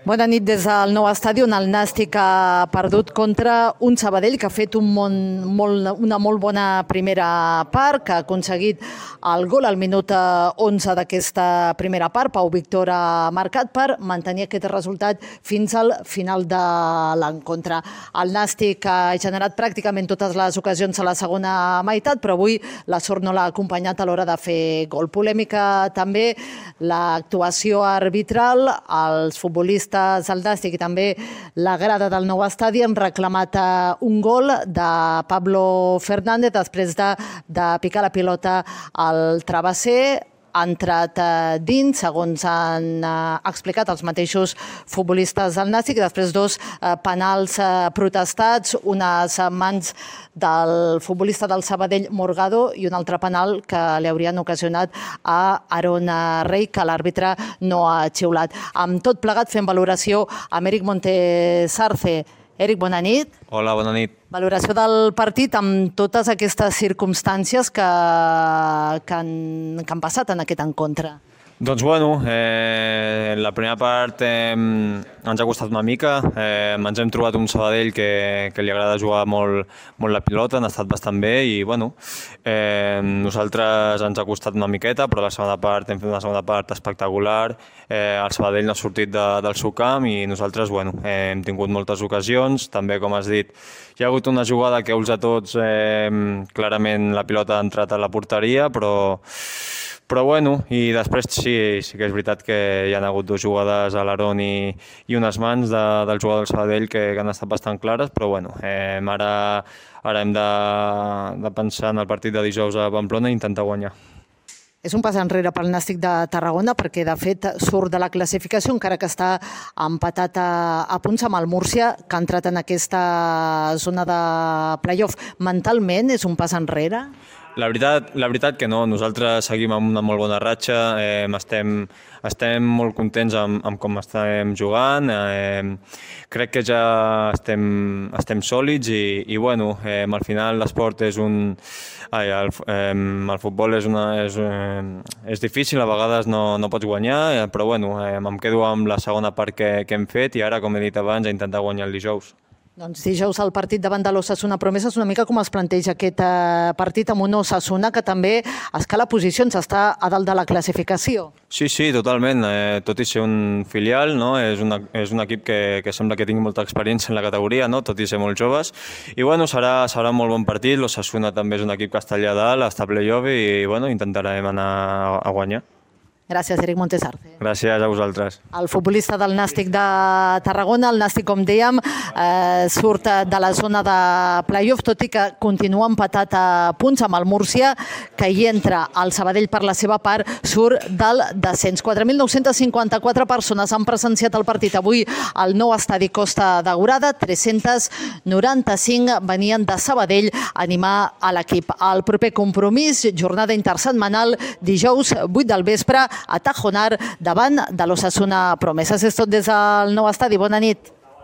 Bona nit des del nou estadi on el Nàstic ha perdut contra un Sabadell que ha fet una molt bona primera part, que ha aconseguit el gol al minut 11 d'aquesta primera part. Pau Víctor ha marcat per mantenir aquest resultat fins al final de l'encontre. El Nàstic ha generat pràcticament totes les ocasions a la segona meitat, però avui la sort no l'ha acompanyat a l'hora de fer gol. Polèmica també l'actuació arbitral. Els futbolistes del Nàstic i també la grada del nou estadi han reclamat un gol de Pablo Fernández després de picar la pilota al travesser. Ha entrat dins, segons han explicat els mateixos futbolistes del Nàstic, i després dos penals protestats, unes mans del futbolista del Sabadell, Morgado, i un altre penal que li haurien ocasionat a Aaron Rey, que l'àrbitre no ha xiulat. Amb tot plegat fem valoració amb Eric Montesarce. Eric, bona nit. Hola, bona nit. Valoració del partit amb totes aquestes circumstàncies que han passat en aquest encontre. Doncs bueno, la primera part ens ha costat una mica. Ens hem trobat un Sabadell que li agrada jugar molt la pilota, han estat bastant bé i bueno, nosaltres ens ha costat una miqueta, però la segona part hem fet una segona part espectacular. El Sabadell no ha sortit del seu camp i nosaltres bueno, hem tingut moltes ocasions. També, com has dit, hi ha hagut una jugada que ulls a tots, clarament la pilota ha entrat a la porteria, però bueno, i després sí que és veritat que hi ha hagut dues jugades a l'Aaron i unes mans del jugador del Sabadell que han estat bastant clares, però bueno, ara hem de pensar en el partit de dijous a Pamplona i intentar guanyar. És un pas enrere pel Nàstic de Tarragona perquè, de fet, surt de la classificació, encara que està empatat a punts amb el Múrcia, que ha entrat en aquesta zona de play-off. Mentalment és un pas enrere? La veritat que no, nosaltres seguim amb una molt bona ratxa, estem molt contents amb com estem jugant, crec que ja estem sòlids i bueno, al final l'esport és el futbol és difícil, a vegades no pots guanyar, però bueno, em quedo amb la segona part que hem fet i ara, com he dit abans, a intentar guanyar el dijous. Doncs dijous el partit davant de l'Osasuna Promesa és una mica com es planteja aquest partit amb un Osasuna que també escala posicions, està a dalt de la classificació. Sí, totalment. Tot i ser un filial, no? És un equip que sembla que tingui molta experiència en la categoria, no? Tot i ser molt joves. I bueno, serà un molt bon partit. L'Osasuna també és un equip que està allà dalt, està a play-off i bueno, intentarem anar a guanyar. Gràcies, Eric Montesarce. Gràcies a vosaltres. El futbolista del Nàstic de Tarragona, el Nàstic, com dèiem, surt de la zona de play-off, tot i que continua empatat a punts amb el Múrcia, que hi entra. El Sabadell, per la seva part, surt del descens. 4.954 persones han presenciat el partit avui al nou estadi Costa Daurada, 395 venien de Sabadell a animar a l'equip. El proper compromís, jornada intersetmanal, dijous 8 del vespre, a Tajonar, davant de l'Osasuna Promesa. És tot des del nou estadi. Bona nit.